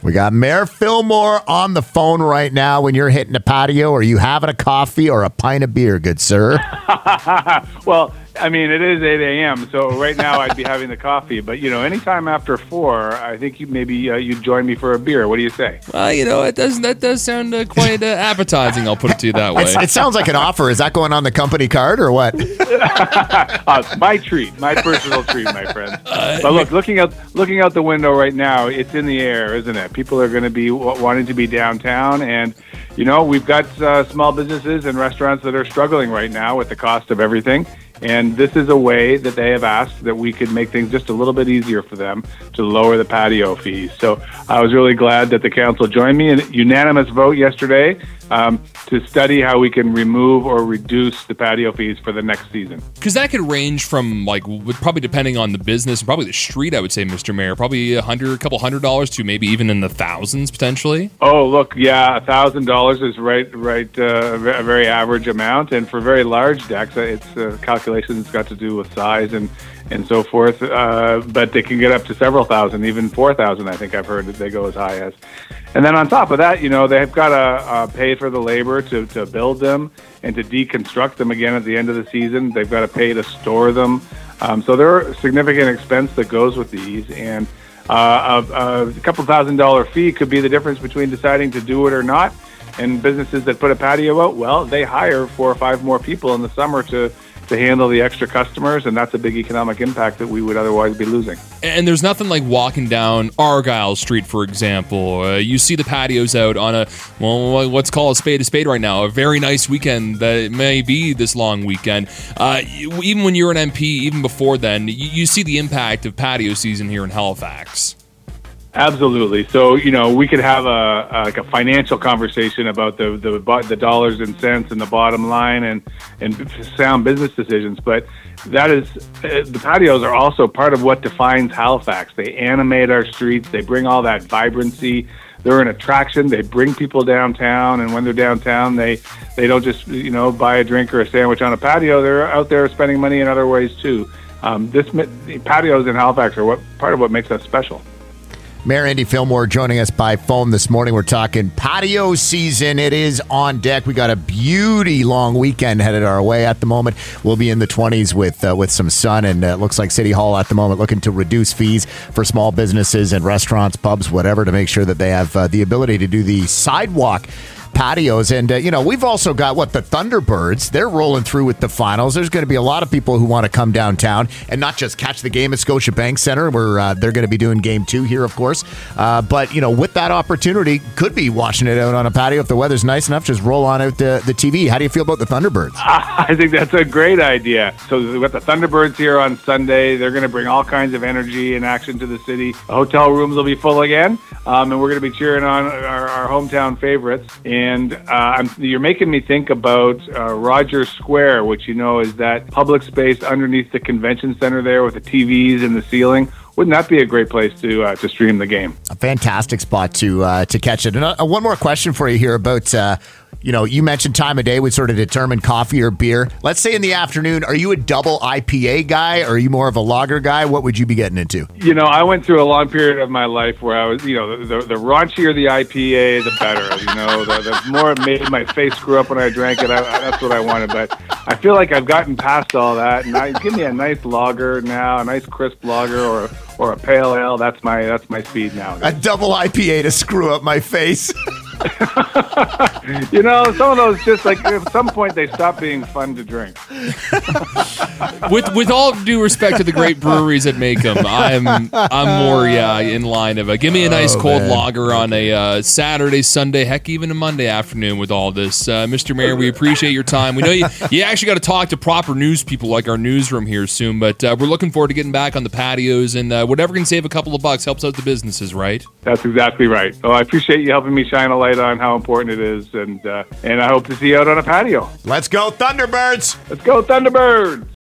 We got Mayor Fillmore on the phone right now. When you're hitting the patio, are you having a coffee or a pint of beer, good sir? Well, I mean, it is 8 a.m., so right now I'd be having the coffee. But, anytime after 4, I think you'd join me for a beer. What do you say? That does sound quite appetizing, I'll put it to you that way. It sounds like an offer. Is that going on the company card or what? My treat, my personal treat, my friend. But look, looking out the window right now, it's in the air, isn't it? People are going to be wanting to be downtown, and we've got small businesses and restaurants that are struggling right now with the cost of everything. And this is a way that they have asked that we could make things just a little bit easier for them to lower the patio fees. So I was really glad that the council joined me in a unanimous vote yesterday to study how we can remove or reduce the patio fees for the next season. Because that could range from, probably depending on the business and probably the street, I would say, Mr. Mayor, probably a couple $100 to maybe even in the thousands potentially. Oh, look, yeah, $1,000 is a very average amount. And for very large decks, it's calculations got to do with size and so forth. But they can get up to several thousand, even 4,000, I think I've heard that they go as high as. And then on top of that, they've got to pay for the labor to build them and to deconstruct them again at the end of the season. They've got to pay to store them. So there are significant expense that goes with these. And a couple $1,000 fee could be the difference between deciding to do it or not. And businesses that put a patio out, well, they hire 4 or 5 more people in the summer to handle the extra customers, and that's a big economic impact that we would otherwise be losing. And there's nothing like walking down Argyle Street, for example. You see the patios out on let's call a spade right now, a very nice weekend that may be this long weekend. Even when you're an MP, even before then, you see the impact of patio season here in Halifax. Absolutely. So, we could have a financial conversation about the dollars and cents and the bottom line and sound business decisions. But that is, the patios are also part of what defines Halifax. They animate our streets. They bring all that vibrancy. They're an attraction. They bring people downtown. And when they're downtown, they don't just, buy a drink or a sandwich on a patio. They're out there spending money in other ways too. The patios in Halifax are part of what makes us special. Mayor Andy Fillmore joining us by phone this morning. We're talking patio season. It is on deck. We got a beauty long weekend headed our way at the moment. We'll be in the 20s with some sun, and it looks like City Hall at the moment looking to reduce fees for small businesses and restaurants, pubs, whatever, to make sure that they have the ability to do the sidewalk patios. And, we've also got, the Thunderbirds. They're rolling through with the finals. There's going to be a lot of people who want to come downtown and not just catch the game at Scotiabank Centre, where they're going to be doing game 2 here, of course. But, with that opportunity, could be watching it out on a patio if the weather's nice enough. Just roll on out the TV. How do you feel about the Thunderbirds? I think that's a great idea. So we've got the Thunderbirds here on Sunday. They're going to bring all kinds of energy and action to the city. The hotel rooms will be full again, and we're going to be cheering on our hometown favorites. And you're making me think about Rogers Square, which is that public space underneath the convention center there with the TVs in the ceiling. Wouldn't that be a great place to stream the game? A fantastic spot to catch it. And one more question for you here about you mentioned time of day would sort of determine coffee or beer. Let's say in the afternoon, are you a double IPA guy or are you more of a lager guy? What would you be getting into? I went through a long period of my life where I was, the raunchier the IPA, the better. The more it made my face screw up when I drank it, that's what I wanted. But I feel like I've gotten past all that. And give me a nice lager now, a nice crisp lager or a pale ale. That's my speed now. A double IPA to screw up my face. Some of those just at some point they stop being fun to drink. With all due respect to the great breweries that make them, I'm more in line of give me a nice cold lager on a Saturday, Sunday, heck even a Monday afternoon with all this. Mr. Mayor, we appreciate your time. We know you actually got to talk to proper news people like our newsroom here soon, but we're looking forward to getting back on the patios and whatever can save a couple of bucks helps out the businesses, right? That's exactly right. So I appreciate you helping me shine a light on how important it is, and I hope to see you out on a patio. Let's go Thunderbirds! Let's go Thunderbirds!